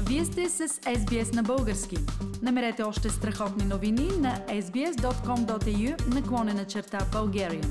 Вие сте с SBS на български. Намерете още страхотни новини на sbs.com.au/Bulgarian.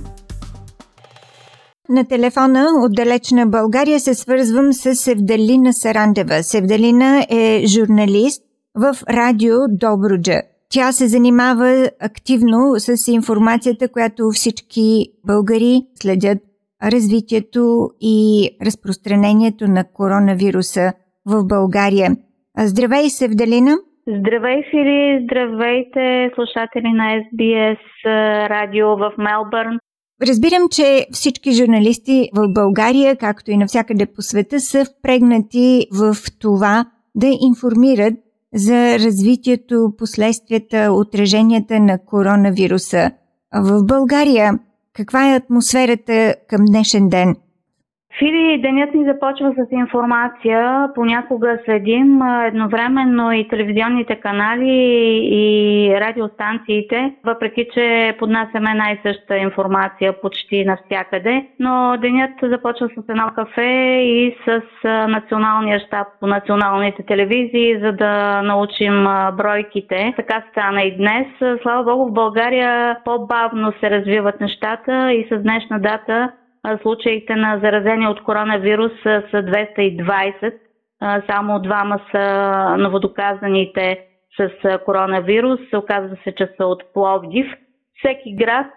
На телефона от далечна България се свързвам с Севдалина Сарандева. Севдалина е журналист в радио Добруджа. Тя се занимава активно с информацията, която всички българи следят развитието и разпространението на коронавируса в България. Здравей, Севдалина! Здравей, Фили! Здравейте, слушатели на SBS радио в Мелбърн! Разбирам, че всички журналисти в България, както и навсякъде по света, са впрегнати в това да информират за развитието, последствията, отраженията на коронавируса. В България каква е атмосферата към днешен ден? Фили, денят ни започва с информация. Понякога следим едновременно и телевизионните канали и радиостанциите, въпреки че поднасяме най-съща информация почти навсякъде. Но денят започва с едно кафе и с националния щаб по националните телевизии, за да научим бройките. Така стана и днес. Слава Богу, в България по-бавно се развиват нещата и с днешна дата случаите на заразени от коронавирус са 220. Само двама са новодоказаните с коронавирус. Оказва се, че са от Пловдив. Всеки град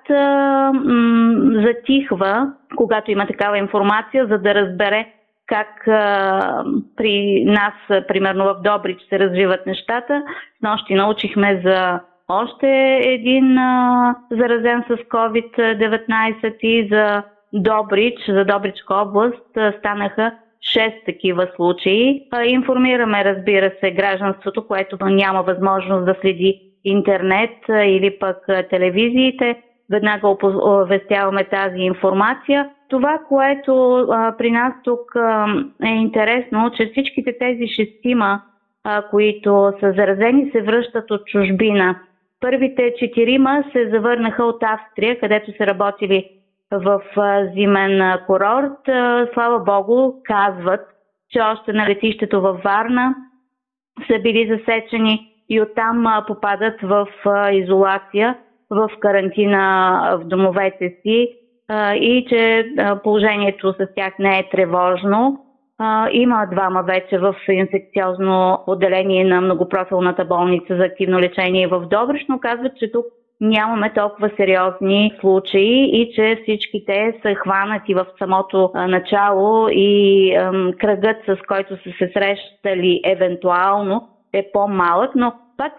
затихва, когато има такава информация, за да разбере как при нас, примерно в Добрич, се развиват нещата. Снощи научихме за още един заразен с COVID-19 и за Добричка област станаха 6 такива случаи. Информираме, разбира се, гражданството, което няма възможност да следи интернет или пък телевизиите. Веднага оповестяваме тази информация. Това, което при нас тук е интересно, че всичките тези 6, които са заразени, се връщат от чужбина. Първите 4 се завърнаха от Австрия, където са работили в зимен курорт. Слава Богу, казват, че още на летището във Варна са били засечени и оттам попадат в изолация, в карантина в домовете си и че положението с тях не е тревожно. Има 2 вече в инфекциозно отделение на многопрофилната болница за активно лечение в Добрич, но казват, че тук нямаме толкова сериозни случаи и че всички те са хванати в самото начало и кръгът, с който са се срещали евентуално, е по-малък, но пак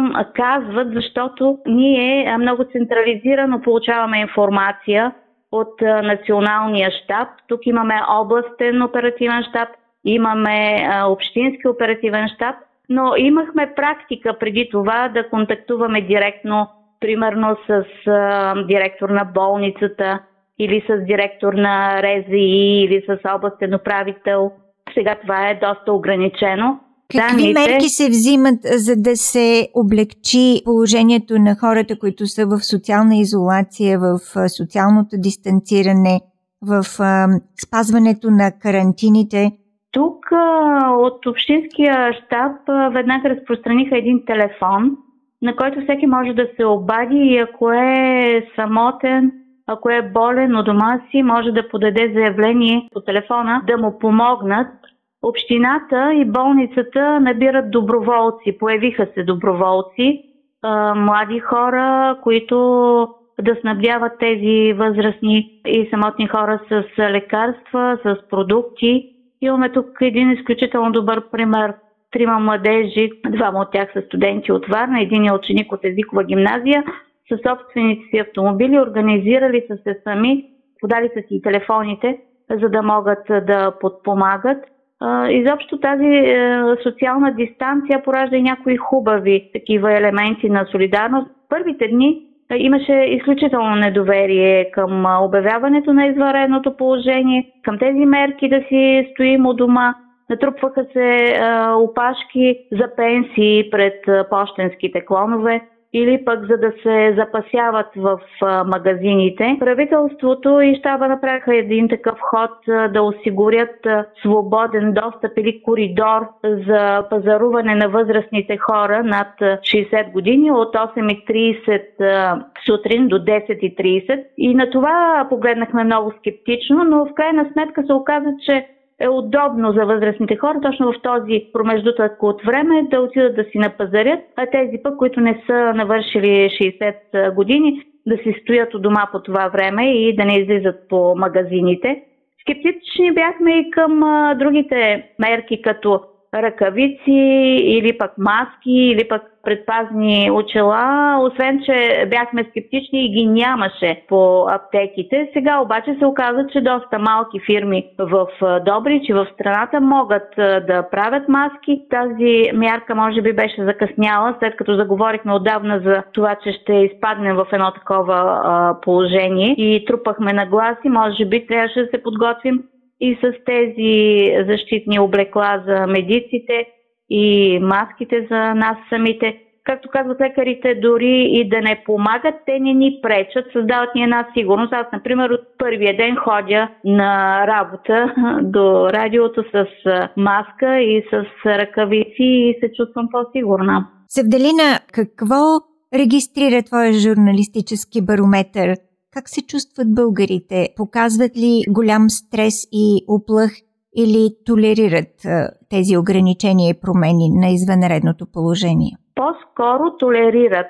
казват, защото ние много централизирано получаваме информация от националния щаб. Тук имаме областен оперативен щаб, имаме общински оперативен щаб, но имахме практика преди това да контактуваме директно, примерно с директор на болницата или с директор на РЗИ или с областен управител. Сега това е доста ограничено. Какви мерки се взимат, за да се облегчи положението на хората, които са в социална изолация, в социалното дистанциране, в спазването на карантините? Тук от общинския щаб веднага разпространиха един телефон, на който всеки може да се обади и ако е самотен, ако е болен у дома си, може да подаде заявление по телефона да му помогнат. Общината и болницата набират доброволци. Появиха се доброволци, млади хора, които да снабдяват тези възрастни и самотни хора с лекарства, с продукти. Имаме тук един изключително добър пример. 3 младежи, 2 от тях са студенти от Варна, един е ученик от езикова гимназия, със собствените си автомобили, организирали са се сами, подали са си телефоните, за да могат да подпомагат. Изобщо тази социална дистанция поражда и някои хубави такива елементи на солидарност. Първите дни имаше изключително недоверие към обявяването на извънредното положение, към тези мерки да си стоим у дома. Натрупваха се опашки за пенсии пред пощенските клонове. или пък за да се запасяват в магазините. Правителството и щаба направиха един такъв ход да осигурят свободен достъп или коридор за пазаруване на възрастните хора над 60 години от 8:30 сутрин до 10:30. И на това погледнахме много скептично, но в крайна сметка се оказа, че е удобно за възрастните хора точно в този промеждутък от време да отидат да си напазарят, а тези пък, които не са навършили 60 години, да си стоят у дома по това време и да не излизат по магазините. Скептични бяхме и към другите мерки, като ръкавици или пък маски или пък предпазни очила, освен че бяхме скептични и ги нямаше по аптеките. Сега обаче се оказа, че доста малки фирми в Добрич и в страната могат да правят маски. Тази мярка може би беше закъсняла, след като заговорихме отдавна за това, че ще изпаднем в едно такова положение и трупахме нагласи. Може би трябваше да се подготвим и с тези защитни облекла за медиците и маските за нас самите. Както казват лекарите, дори и да не помагат, те не ни пречат, създават ни една сигурност. Аз, например, от първия ден ходя на работа до радиото с маска и с ръкавици и се чувствам по-сигурна. Севделина, какво регистрира твоя журналистически барометър? Как се чувстват българите? Показват ли голям стрес и уплах или толерират тези ограничения и промени на извънредното положение? По-скоро толерират.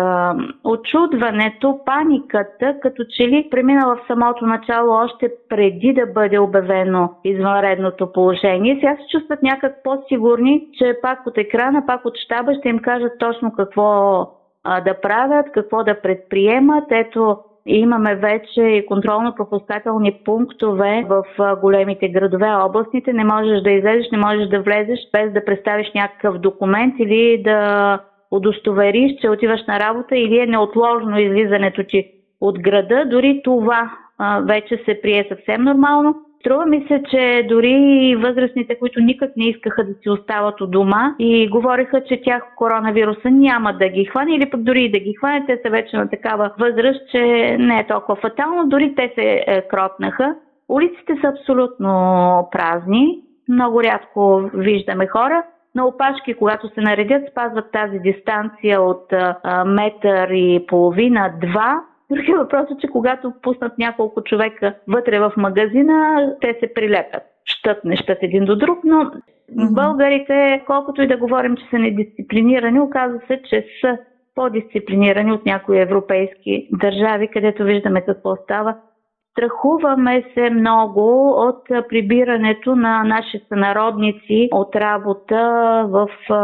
Очудването, паниката, като че ли преминала в самото начало, още преди да бъде обявено извънредното положение. Сега се чувстват някак по-сигурни, че пак от екрана, пак от щаба ще им кажат точно какво да правят, какво да предприемат. Ето, имаме вече и контролно-пропускателни пунктове в големите градове, областните. Не можеш да излезеш, не можеш да влезеш без да представиш някакъв документ или да удостовериш, че отиваш на работа или е неотложно излизането ти от града. Дори това вече се прие съвсем нормално. Струва ми се, че дори възрастните, които никак не искаха да си остават у дома и говориха, че тях коронавируса няма да ги хване или пък дори и да ги хване, те са вече на такава възраст, че не е толкова фатално. Дори те се кротнаха. Улиците са абсолютно празни. Много рядко виждаме хора. На опашки, когато се наредят, спазват тази дистанция от метър и половина, 2. Другия въпрос е, че когато пуснат няколко човека вътре в магазина, те се прилепят. Не щат един до друг, но българите, колкото и да говорим, че са недисциплинирани, оказва се, че са по-дисциплинирани от някои европейски държави, където виждаме какво става. Страхуваме се много от прибирането на наши сънародници от работа в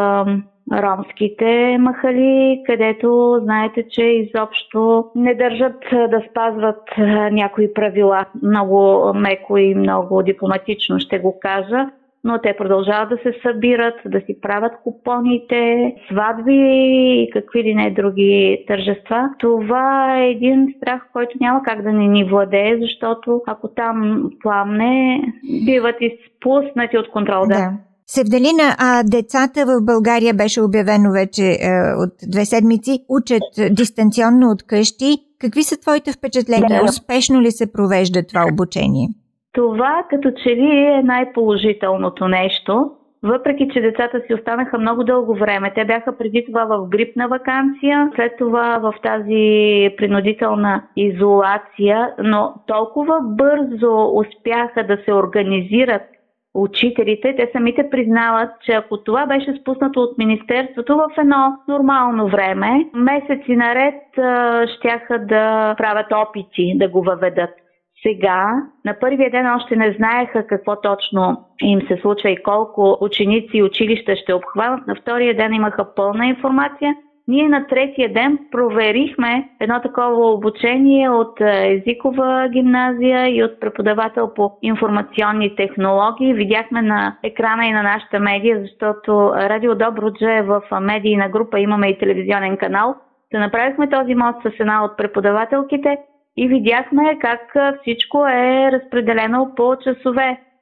ромските махали, където знаете, че изобщо не държат да спазват някои правила. Много меко и много дипломатично ще го кажа, но те продължават да се събират, да си правят купоните, сватби и какви ли не други тържества. Това е един страх, който няма как да не ни владее, защото ако там пламне, биват изпуснати от контрол. Да. Севделина, а децата в България беше обявено вече от 2 седмици, учат дистанционно от къщи. Какви са твоите впечатления? Успешно ли се провежда това обучение? Това като че ли е най-положителното нещо, въпреки че децата си останаха много дълго време. Те бяха преди това в грипна ваканция, след това в тази принудителна изолация, но толкова бързо успяха да се организират учителите. Те самите признават, че ако това беше спуснато от Министерството в едно нормално време, месеци наред щяха да правят опити да го въведат. Сега, на първия ден още не знаеха какво точно им се случва и колко ученици и училища ще обхванат. На втория ден имаха пълна информация. Ние на третия ден проверихме едно такова обучение от езикова гимназия и от преподавател по информационни технологии. Видяхме на екрана и на нашата медия, защото Радио Добруджа е в медийна група, имаме и телевизионен канал. Да направихме този мост с една от преподавателките и видяхме как всичко е разпределено по часове.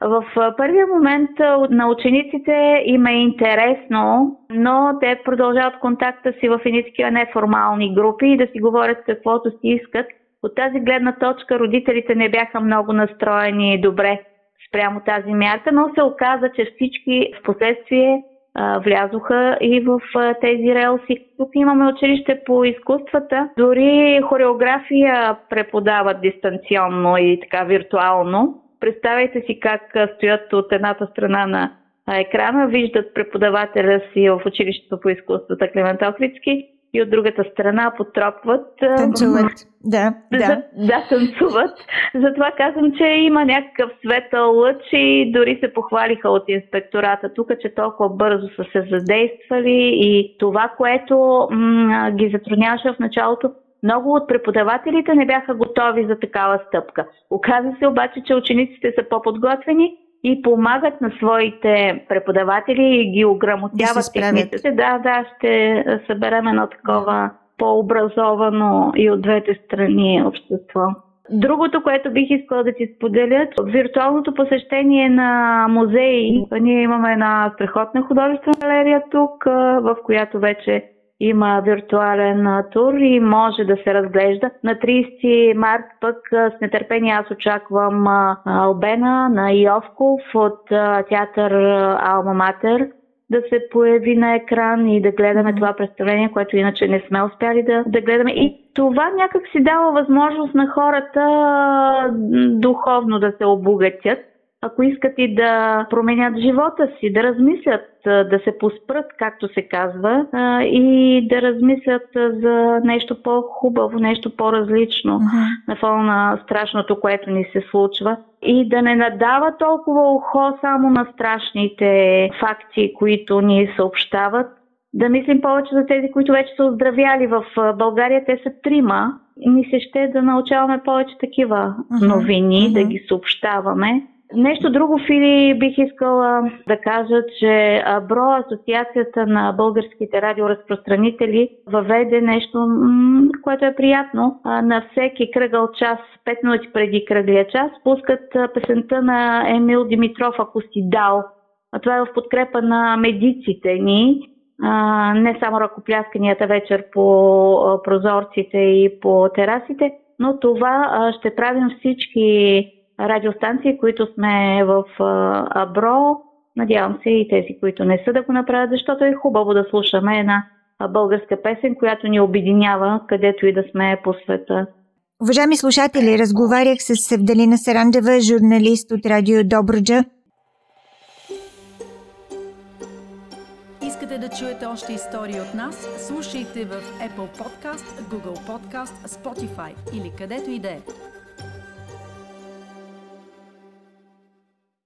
В първия момент на учениците им е интересно, но те продължават контакта си в едни такива неформални групи и да си говорят каквото си искат. От тази гледна точка родителите не бяха много настроени добре спрямо тази мярка, но се оказа, че всички в последствие влязоха и в тези релси. Тук имаме училище по изкуствата, дори хореография преподават дистанционно и така виртуално. Представете си как стоят от едната страна на екрана, виждат преподавателя си в училището по изкуствата Климент Охридски и от другата страна потропват. Танцуват, да. Да, танцуват. Затова казвам, че има някакъв светъл лъч и дори се похвалиха от инспектората тук, че толкова бързо са се задействали и това, което ги затрудняваше в началото, много от преподавателите не бяха готови за такава стъпка. Оказа се обаче, че учениците са по-подготвени и помагат на своите преподаватели и ги ограмотяват техниците. Да, ще съберем едно такова по-образовано и от двете страни общество. Другото, което бих искала да ти споделя, виртуалното посещение на музеи. Ние имаме една страхотна художествена галерия тук, в която вече има виртуален тур и може да се разглежда. На 30 март пък с нетърпение аз очаквам Албена на Йовков от театър Алма Матер да се появи на екран и да гледаме това представление, което иначе не сме успяли да гледаме. И това някак си дава възможност на хората духовно да се обогатят. Ако искат и да променят живота си, да размислят, да се поспрат, както се казва, и да размислят за нещо по-хубаво, нещо по-различно на фона на страшното, което ни се случва. И да не надава толкова ухо само на страшните факти, които ни съобщават. Да мислим повече за тези, които вече са оздравяли в България. Те са 3. Ни се ще да научаваме повече такива новини, да ги съобщаваме. Нещо друго, Фили, бих искала да кажа, че АБРО, Асоциацията на българските радиоразпространители, въведе нещо, което е приятно. На всеки кръгъл час, 5 минути преди кръглия час, пускат песента на Емил Димитров "Ако си дал". Това е в подкрепа на медиците ни. Не само ръкоплясканията вечер по прозорците и по терасите, но това ще правим всички радиостанции, които сме в АБРО. Надявам се и тези, които не са, да го направят, защото е хубаво да слушаме една българска песен, която ни обединява, където и да сме по света. Уважаеми слушатели, разговарях с Севдалина Сарандева, журналист от Радио Добруджа. Искате да чуете още истории от нас? Слушайте в Apple Podcast, Google Podcast, Spotify или където и да е.